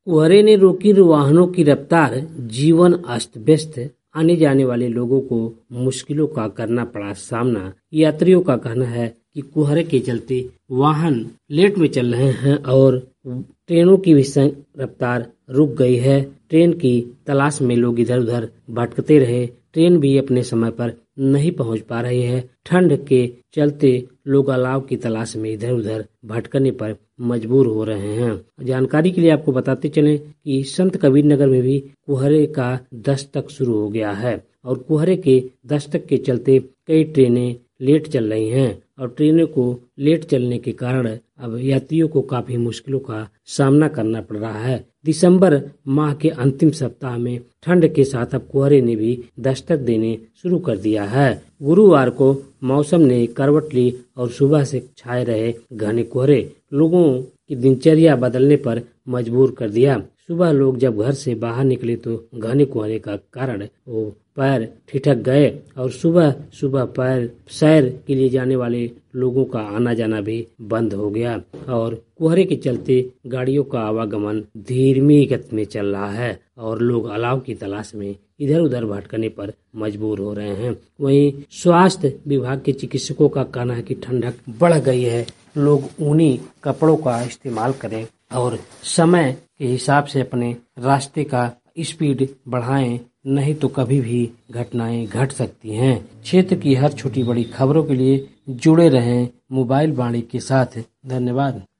कोहरे ने रोकी वाहनों की रफ्तार, जीवन अस्त व्यस्त, आने जाने वाले लोगों को मुश्किलों का करना पड़ा सामना। यात्रियों का कहना है कि कोहरे के चलते वाहन लेट में चल रहे हैं और ट्रेनों की भी रफ्तार रुक गई है। ट्रेन की तलाश में लोग इधर उधर भटकते रहे। ट्रेन भी अपने समय पर नहीं पहुंच पा रही है। ठंड के चलते लोग अलाव की तलाश में इधर उधर भटकने पर मजबूर हो रहे हैं। जानकारी के लिए आपको बताते चलें कि संत कबीर नगर में भी कोहरे का दस्तक शुरू हो गया है और कोहरे के दस्तक के चलते कई ट्रेनें लेट चल रही हैं और ट्रेनों को लेट चलने के कारण अब यात्रियों को काफी मुश्किलों का सामना करना पड़ रहा है। दिसंबर माह के अंतिम सप्ताह में ठंड के साथ अब कोहरे ने भी दस्तक देने शुरू कर दिया है। गुरुवार को मौसम ने करवट ली और सुबह से छाए रहे घने कोहरे लोगों की दिनचर्या बदलने पर मजबूर कर दिया। सुबह लोग जब घर से बाहर निकले तो घने कोहरे का कारण वो पैर ठिठक गए और सुबह सुबह पैर सैर के लिए जाने वाले लोगों का आना जाना भी बंद हो गया और कोहरे के चलते गाड़ियों का आवागमन धीमी गति में चल रहा है और लोग अलाव की तलाश में इधर उधर भटकने पर मजबूर हो रहे हैं। वहीं स्वास्थ्य विभाग के चिकित्सकों का कहना है कि ठंडक बढ़ गई है, लोग ऊनी कपड़ों का इस्तेमाल करें और समय के हिसाब से अपने रास्ते का स्पीड बढ़ाएं, नहीं तो कभी भी घटनाएं घट सकती हैं। क्षेत्र की हर छोटी बड़ी खबरों के लिए जुड़े रहें मोबाइल वाणी के साथ। धन्यवाद।